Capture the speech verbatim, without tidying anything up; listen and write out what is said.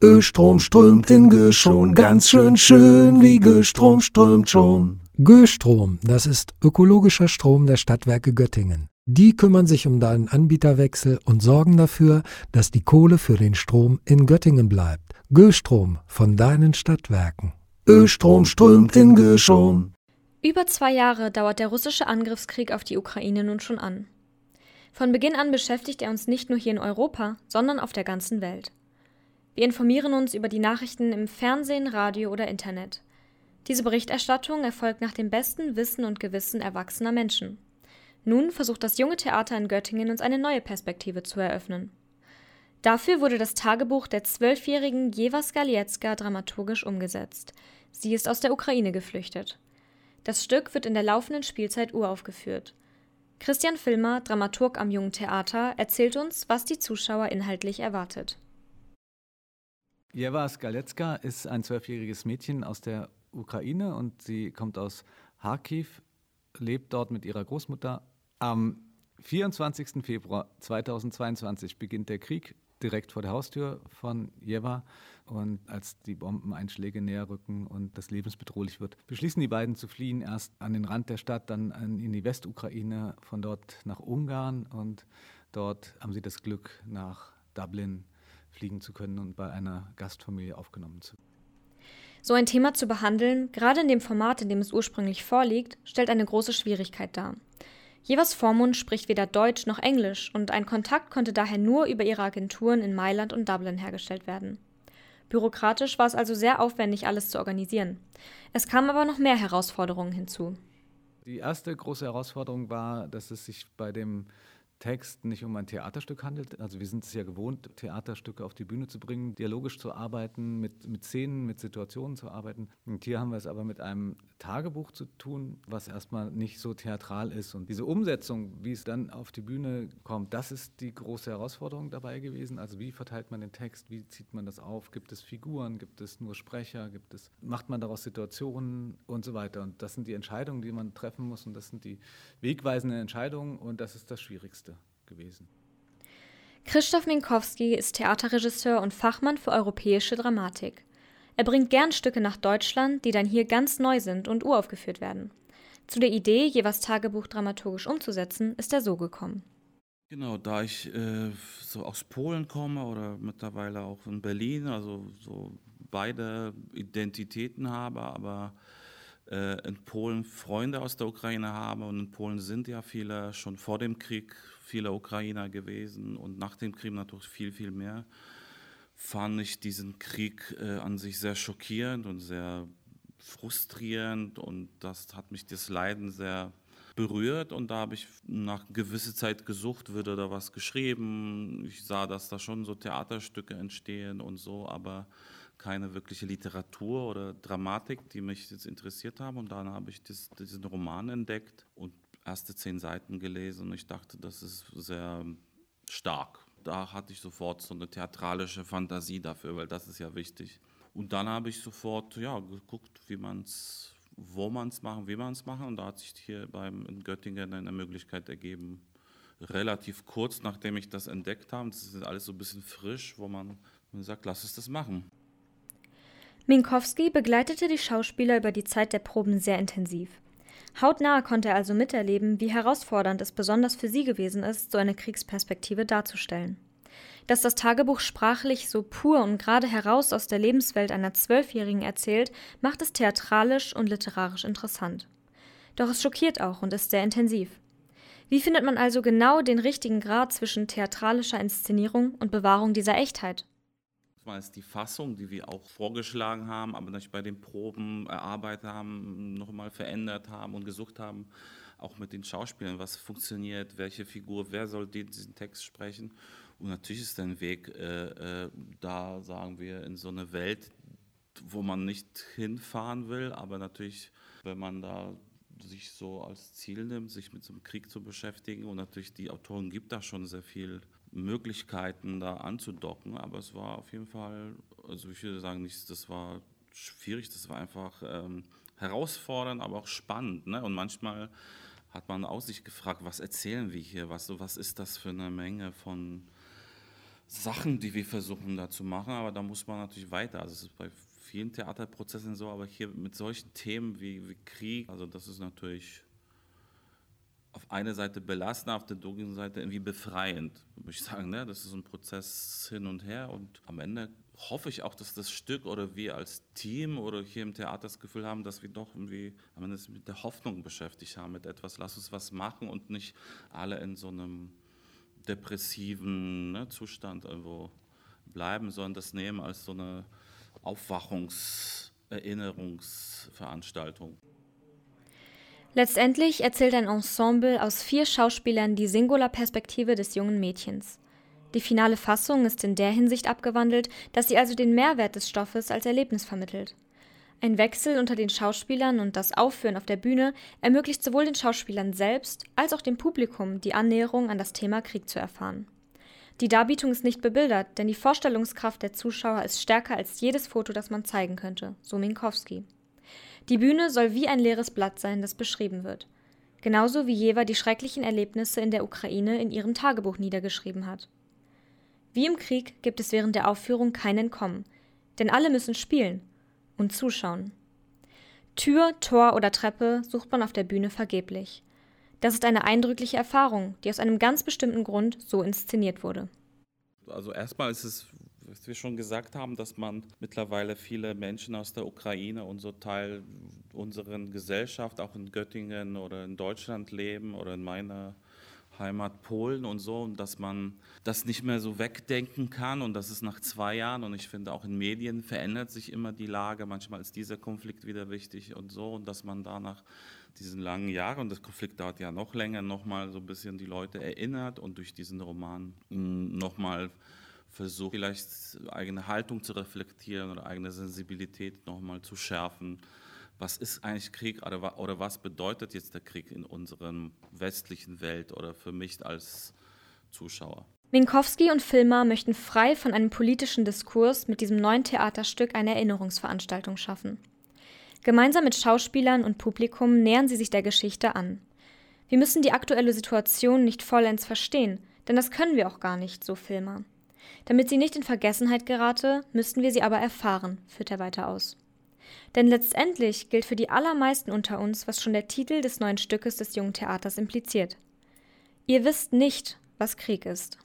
Östrom strömt in Göschon, ganz schön schön, wie Göstrom strömt schon. Göstrom, das ist ökologischer Strom der Stadtwerke Göttingen. Die kümmern sich um deinen Anbieterwechsel und sorgen dafür, dass die Kohle für den Strom in Göttingen bleibt. Göstrom von deinen Stadtwerken. Östrom strömt in Göschon. Über zwei Jahre dauert der russische Angriffskrieg auf die Ukraine nun schon an. Von Beginn an beschäftigt er uns nicht nur hier in Europa, sondern auf der ganzen Welt. Wir informieren uns über die Nachrichten im Fernsehen, Radio oder Internet. Diese Berichterstattung erfolgt nach dem besten Wissen und Gewissen erwachsener Menschen. Nun versucht das junge Theater in Göttingen, uns eine neue Perspektive zu eröffnen. Dafür wurde das Tagebuch der zwölfjährigen Jewa Skaliecka dramaturgisch umgesetzt. Sie ist aus der Ukraine geflüchtet. Das Stück wird in der laufenden Spielzeit uraufgeführt. Christian Filmer, Dramaturg am Jungen Theater, erzählt uns, was die Zuschauer inhaltlich erwartet. Jewa Skaliecka ist ein zwölfjähriges Mädchen aus der Ukraine und sie kommt aus Charkiw, lebt dort mit ihrer Großmutter. Am vierundzwanzigsten Februar zweitausendzweiundzwanzig beginnt der Krieg direkt vor der Haustür von Jewa. Und als die Bombeneinschläge näher rücken und das lebensbedrohlich wird, beschließen die beiden zu fliehen. Erst an den Rand der Stadt, dann in die Westukraine, von dort nach Ungarn. Und dort haben sie das Glück, nach Dublin fliegen zu können und bei einer Gastfamilie aufgenommen zu werden. So ein Thema zu behandeln, gerade in dem Format, in dem es ursprünglich vorliegt, stellt eine große Schwierigkeit dar. Jewas Vormund spricht weder Deutsch noch Englisch und ein Kontakt konnte daher nur über ihre Agenturen in Mailand und Dublin hergestellt werden. Bürokratisch war es also sehr aufwendig, alles zu organisieren. Es kamen aber noch mehr Herausforderungen hinzu. Die erste große Herausforderung war, dass es sich bei dem Text nicht um ein Theaterstück handelt. Also wir sind es ja gewohnt, Theaterstücke auf die Bühne zu bringen, dialogisch zu arbeiten, mit, mit Szenen, mit Situationen zu arbeiten. Und hier haben wir es aber mit einem Tagebuch zu tun, was erstmal nicht so theatral ist. Und diese Umsetzung, wie es dann auf die Bühne kommt, das ist die große Herausforderung dabei gewesen. Also wie verteilt man den Text, wie zieht man das auf? Gibt es Figuren, gibt es nur Sprecher, gibt es, macht man daraus Situationen und so weiter. Und das sind die Entscheidungen, die man treffen muss und das sind die wegweisenden Entscheidungen und das ist das Schwierigste gewesen. Krzysztof Minkowski ist Theaterregisseur und Fachmann für europäische Dramatik. Er bringt gern Stücke nach Deutschland, die dann hier ganz neu sind und uraufgeführt werden. Zu der Idee, Jewas Tagebuch dramaturgisch umzusetzen, ist er so gekommen. Genau, da ich äh, so aus Polen komme oder mittlerweile auch in Berlin, also so beide Identitäten habe, aber äh, in Polen Freunde aus der Ukraine habe und in Polen sind ja viele schon vor dem Krieg viele Ukrainer gewesen und nach dem Krieg natürlich viel, viel mehr, fand ich diesen Krieg äh, an sich sehr schockierend und sehr frustrierend und das hat mich das Leiden sehr berührt und da habe ich nach gewisser Zeit gesucht, wurde da was geschrieben. Ich sah, dass da schon so Theaterstücke entstehen und so, aber keine wirkliche Literatur oder Dramatik, die mich jetzt interessiert haben. Und dann habe ich das, diesen Roman entdeckt und erste zehn Seiten gelesen und ich dachte, das ist sehr stark. Da hatte ich sofort so eine theatralische Fantasie dafür, weil das ist ja wichtig. Und dann habe ich sofort ja, geguckt, wie man es wo man es machen, wie man es machen. Und da hat sich hier beim, in Göttingen eine Möglichkeit ergeben, relativ kurz nachdem ich das entdeckt habe. Das ist alles so ein bisschen frisch, wo man, man sagt, lass uns das machen. Minkowski begleitete die Schauspieler über die Zeit der Proben sehr intensiv. Hautnah konnte er also miterleben, wie herausfordernd es besonders für sie gewesen ist, so eine Kriegsperspektive darzustellen. Dass das Tagebuch sprachlich so pur und gerade heraus aus der Lebenswelt einer Zwölfjährigen erzählt, macht es theatralisch und literarisch interessant. Doch es schockiert auch und ist sehr intensiv. Wie findet man also genau den richtigen Grad zwischen theatralischer Inszenierung und Bewahrung dieser Echtheit? Das ist die Fassung, die wir auch vorgeschlagen haben, aber natürlich bei den Proben erarbeitet haben, nochmal verändert haben und gesucht haben, auch mit den Schauspielern, was funktioniert, welche Figur, wer soll diesen Text sprechen. Und natürlich ist ein Weg, äh, äh, da sagen wir, in so eine Welt, wo man nicht hinfahren will, aber natürlich, wenn man da sich so als Ziel nimmt, sich mit so einem Krieg zu beschäftigen und natürlich die Autoren gibt da schon sehr viel Möglichkeiten, da anzudocken, aber es war auf jeden Fall, also ich würde sagen, nicht, das war schwierig, das war einfach ähm, herausfordernd, aber auch spannend, ne? Und manchmal hat man auch sich gefragt, was erzählen wir hier, was, was ist das für eine Menge von Sachen, die wir versuchen da zu machen, aber da muss man natürlich weiter. Also es ist bei vielen Theaterprozessen so, aber hier mit solchen Themen wie, wie Krieg, also das ist natürlich auf einer Seite belastend, auf der anderen Seite irgendwie befreiend, würde ich sagen. Ne? Das ist ein Prozess hin und her und am Ende hoffe ich auch, dass das Stück oder wir als Team oder hier im Theater das Gefühl haben, dass wir doch irgendwie am Ende mit der Hoffnung beschäftigt haben, mit etwas, lass uns was machen und nicht alle in so einem depressiven ne, Zustand irgendwo bleiben, sondern das nehmen als so eine Aufwachungs-, Erinnerungsveranstaltung. Letztendlich erzählt ein Ensemble aus vier Schauspielern die Singularperspektive des jungen Mädchens. Die finale Fassung ist in der Hinsicht abgewandelt, dass sie also den Mehrwert des Stoffes als Erlebnis vermittelt. Ein Wechsel unter den Schauspielern und das Aufführen auf der Bühne ermöglicht sowohl den Schauspielern selbst als auch dem Publikum die Annäherung an das Thema Krieg zu erfahren. Die Darbietung ist nicht bebildert, denn die Vorstellungskraft der Zuschauer ist stärker als jedes Foto, das man zeigen könnte, so Minkowski. Die Bühne soll wie ein leeres Blatt sein, das beschrieben wird. Genauso wie Jever die schrecklichen Erlebnisse in der Ukraine in ihrem Tagebuch niedergeschrieben hat. Wie im Krieg gibt es während der Aufführung kein Entkommen, denn alle müssen spielen und zuschauen. Tür, Tor oder Treppe sucht man auf der Bühne vergeblich. Das ist eine eindrückliche Erfahrung, die aus einem ganz bestimmten Grund so inszeniert wurde. Also erstmal ist es, was wir schon gesagt haben, dass man mittlerweile viele Menschen aus der Ukraine und so Teil unserer Gesellschaft, auch in Göttingen oder in Deutschland leben oder in meiner Heimat Polen und so, und dass man das nicht mehr so wegdenken kann und das ist nach zwei Jahren und ich finde auch in Medien verändert sich immer die Lage, manchmal ist dieser Konflikt wieder wichtig und so und dass man da nach diesen langen Jahren, und das Konflikt dauert ja noch länger, nochmal so ein bisschen die Leute erinnert und durch diesen Roman nochmal versucht, vielleicht eigene Haltung zu reflektieren oder eigene Sensibilität nochmal zu schärfen. Was ist eigentlich Krieg oder, oder was bedeutet jetzt der Krieg in unserer westlichen Welt oder für mich als Zuschauer? Minkowski und Filmer möchten frei von einem politischen Diskurs mit diesem neuen Theaterstück eine Erinnerungsveranstaltung schaffen. Gemeinsam mit Schauspielern und Publikum nähern sie sich der Geschichte an. Wir müssen die aktuelle Situation nicht vollends verstehen, denn das können wir auch gar nicht, so Filmer. Damit sie nicht in Vergessenheit gerate, müssten wir sie aber erfahren, führt er weiter aus. Denn letztendlich gilt für die allermeisten unter uns, was schon der Titel des neuen Stückes des Jungen Theaters impliziert. Ihr wisst nicht, was Krieg ist.